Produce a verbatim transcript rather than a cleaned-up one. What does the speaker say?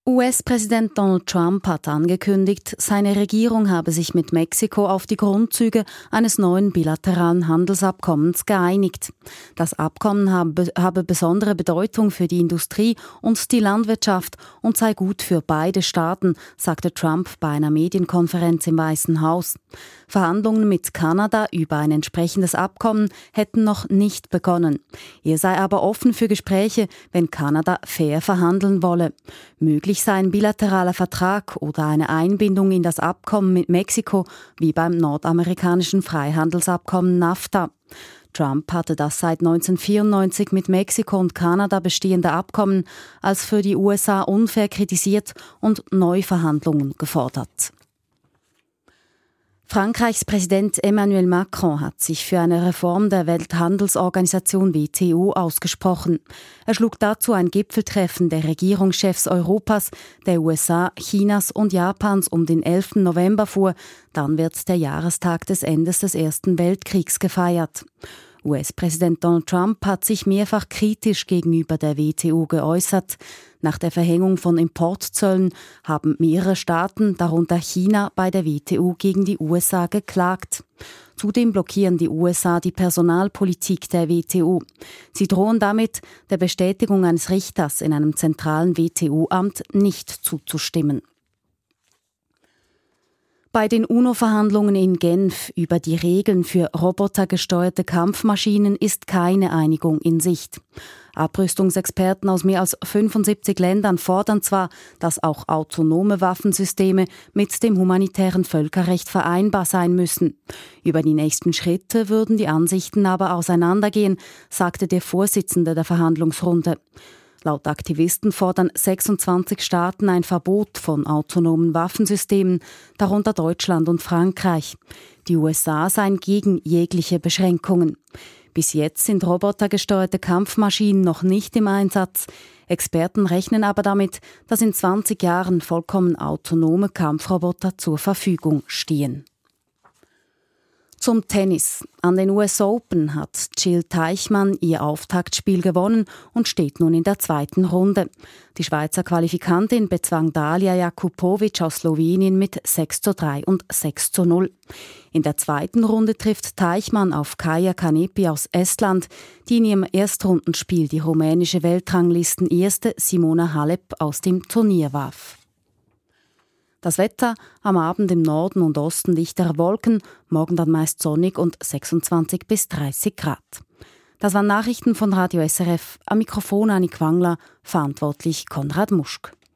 U S-Präsident Donald Trump hat angekündigt, seine Regierung habe sich mit Mexiko auf die Grundzüge eines neuen bilateralen Handelsabkommens geeinigt. Das Abkommen habe, habe besondere Bedeutung für die Industrie und die Landwirtschaft und sei gut für beide Staaten, sagte Trump bei einer Medienkonferenz im Weißen Haus. Verhandlungen mit Kanada über ein entsprechendes Abkommen hätten noch nicht begonnen. Er sei aber offen für Gespräche, wenn Kanada fair verhandeln wolle. Möglich sei ein bilateraler Vertrag oder eine Einbindung in das Abkommen mit Mexiko, wie beim nordamerikanischen Freihandelsabkommen NAFTA. Trump hatte das seit neunzehnhundertvierundneunzig mit Mexiko und Kanada bestehende Abkommen als für die U S A unfair kritisiert und Neuverhandlungen gefordert. Frankreichs Präsident Emmanuel Macron hat sich für eine Reform der Welthandelsorganisation W T O ausgesprochen. Er schlug dazu ein Gipfeltreffen der Regierungschefs Europas, der U S A, Chinas und Japans um den elften November vor. Dann wird der Jahrestag des Endes des Ersten Weltkriegs gefeiert. U S-Präsident Donald Trump hat sich mehrfach kritisch gegenüber der W T O geäußert. Nach der Verhängung von Importzöllen haben mehrere Staaten, darunter China, bei der W T O gegen die U S A geklagt. Zudem blockieren die U S A die Personalpolitik der W T O. Sie drohen damit, der Bestätigung eines Richters in einem zentralen W T O-Amt nicht zuzustimmen. Bei den UNO-Verhandlungen in Genf über die Regeln für robotergesteuerte Kampfmaschinen ist keine Einigung in Sicht. Abrüstungsexperten aus mehr als fünfundsiebzig Ländern fordern zwar, dass auch autonome Waffensysteme mit dem humanitären Völkerrecht vereinbar sein müssen. Über die nächsten Schritte würden die Ansichten aber auseinandergehen, sagte der Vorsitzende der Verhandlungsrunde. Laut Aktivisten fordern sechsundzwanzig Staaten ein Verbot von autonomen Waffensystemen, darunter Deutschland und Frankreich. Die U S A seien gegen jegliche Beschränkungen. Bis jetzt sind robotergesteuerte Kampfmaschinen noch nicht im Einsatz. Experten rechnen aber damit, dass in zwanzig Jahren vollkommen autonome Kampfroboter zur Verfügung stehen. Zum Tennis. An den U S Open hat Jil Teichmann ihr Auftaktspiel gewonnen und steht nun in der zweiten Runde. Die Schweizer Qualifikantin bezwang Dalia Jakupovic aus Slowenien mit sechs zu drei und sechs zu null. In der zweiten Runde trifft Teichmann auf Kaia Kanepi aus Estland, die in ihrem Erstrundenspiel die rumänische Weltranglistenerste Simona Halep aus dem Turnier warf. Das Wetter: am Abend im Norden und Osten dichtere Wolken, morgen dann meist sonnig und sechsundzwanzig bis dreißig Grad. Das waren Nachrichten von Radio S R F. Am Mikrofon Annik Wangler, verantwortlich Konrad Muschk.